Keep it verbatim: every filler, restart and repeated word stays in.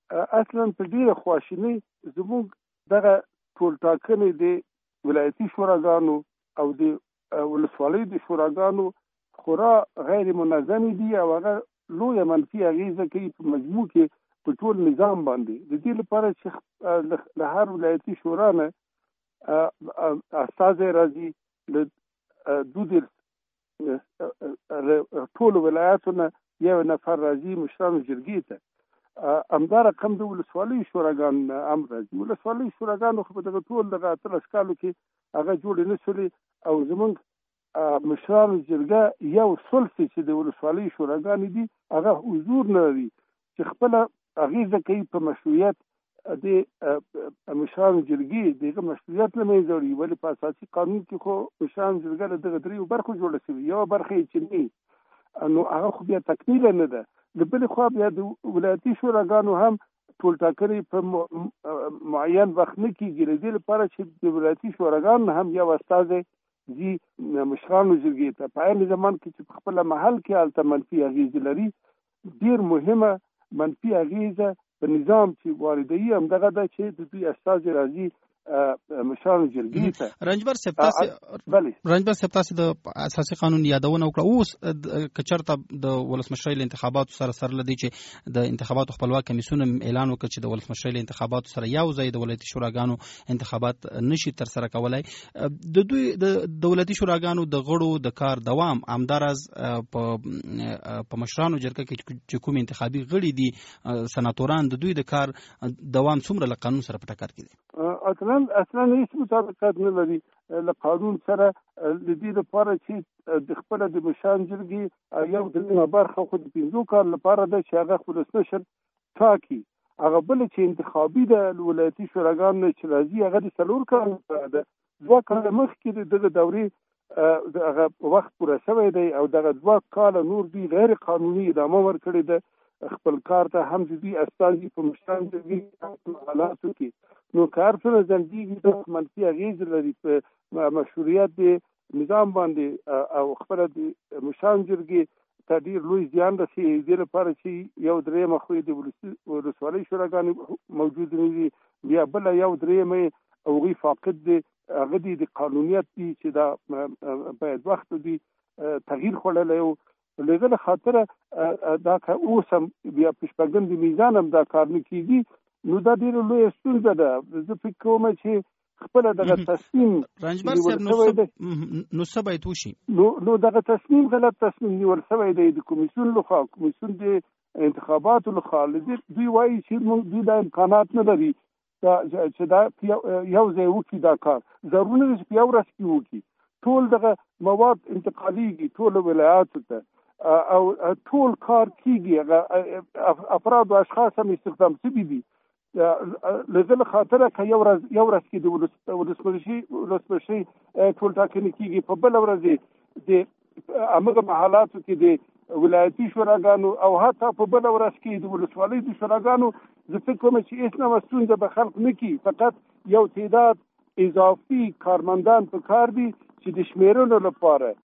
اصلا په ډیره خواشیني زموږ دغه ټول ټاکنې د ولایتي شوراګانو او د ولسوالۍ د شوراګانو خورا غیر منظم دي او هغه لویه منفي اغیزه کوي په مجموع کې په ټول نظام باندې. د دې لپاره چې له هر ولایتي شورا نه استازی راځي، له دو ټولو ولایاتو نه یو نفر راځي مشرانو جرګې ته. همدا رقم د ولسوالۍ شوراګانو نه هم راځي. ولسوالۍ شوراګانو خو په دغه ټول دغه اتلس کالو کې هغه جوړې نه شولې او زموږ مشرانو جرګه یو ثلث چې د ولسوالۍ شوراګانې دي هغه حضور نه لري چې خپله اغیزه کوي په مشروعیت د مشرانو جرګې دغه مشروعیت له منځه وړي. ولې په اساسي قانون کې خو مشرانو جرګه له دغه دریو برخو جوړه شوې، یوه برخه یې چې نه نو هغه خو بیا تکمیله نه ده. د بلې خوا بیا د ولایتي شوراګانو هم ټول ټاکنې په معین وخت نه کېږي. له دې لپاره چې د ولایتي شوراګانو هم یو استازی زی مشرانو جرګې ته په عین زمان کې چې په خپله محل کې هلته منفي اغیزې لري. ډېر مهمه منفي اغیزه په نظام چې واردوي همدغه ده چې د دوی استازي راځي مشرانو جرګې ته. رنجبر صاحب تاسې رنجبر صاحب تاسې د اساسي قانون یادونه وکړه. اوس که چېرته د ولسمشرۍ له انتخاباتو سره سره له دې چې د انتخاباتو خپلواک کمیسیون اعلان وکړ چې د ولسمشرۍ له انتخاباتو سره یو ځای د ولایتي شوراګانو انتخابات نشي ترسره کولی، د دوی د دولتي شوراګانو د غړو د کار دوام همداراز په مشرانو جرګه کې چې کوم انتخابي غړي دي سناتوران د دوی د کار دوام څومره له قانون سره په ټکر کې دي؟ اصلا اصلا هیڅ مطابقت نه لري له قانون سره. د دې لپاره چې د خپله د مشرانو جرګې یو دریمه برخه خو د پنځو کال لپاره ده چې هغه ولسمشر ټاکي. هغه بله چې انتخابي ده ولایتي شوراګانو نه چې راځي هغه د څلور کال لپاره ده. دوه کاله مخکې د دغه دورې هغه وخت پوره شوی دی او دغه دوه کاله نور دوی غیر قانوني ادامه ورکړې ده خپل کار ته. هم د دوی استازي په مشرانو جرګې حالاتو کې نو کار سره ځنډېږي د منفي اغیزې لري په مشروعیت د نظام باندې او خپله د مشرانو جرګې ته ډېر لوی زیان رسوي. دې لپاره چې یو درېیمه خو د ولسوالۍ شوراګانې موجود نه دي، بیا بله یو درېیمه هغوی فاقد دي، هغه دي د قانونیت دي چې دا باید وخت دي تغییر خوړلی و. له دغه خاطره دا اوس هم بیا په شپږم د میزان هم دا کار نه کېږي. نو دا ډېره لویه ستونزه ده. زه فکر کوم چې خپله دغه تصمیم رنجبر صاحب نو څه باید وشي؟ نو دغه تصمیم غلط تصمیم نیول شوی دی د کمیسیون لخوا. کمیسیون د انتخاباتو لخوا دوی وایي چې دوی دا امکانات نه لري چې دا یو ځای وکړي دا کار. ضروري نه ده چې په یو ورځ کې وکړي. ټول دغه مواد انتقالېږي ټولو ولایاتو ته او ټول کار کېږي. افراد او اشخاص هم استخدام شوي دي. له دې خاطره که یو ورځ یو ورځ کې د ولسمشرۍ ټول ټاکنې کېږي، په بله ورځ د همغه محلاتو کې د ولایتي شوراګانو او حتی په بله ورځ کې د ولسوالۍ د شوراګانو زه فکر کوم چې هېڅ نوعه ستونزه به خلق نه کړي. فقط یو تعداد اضافي کارمندان په کار دي چې د شمیرلو لپاره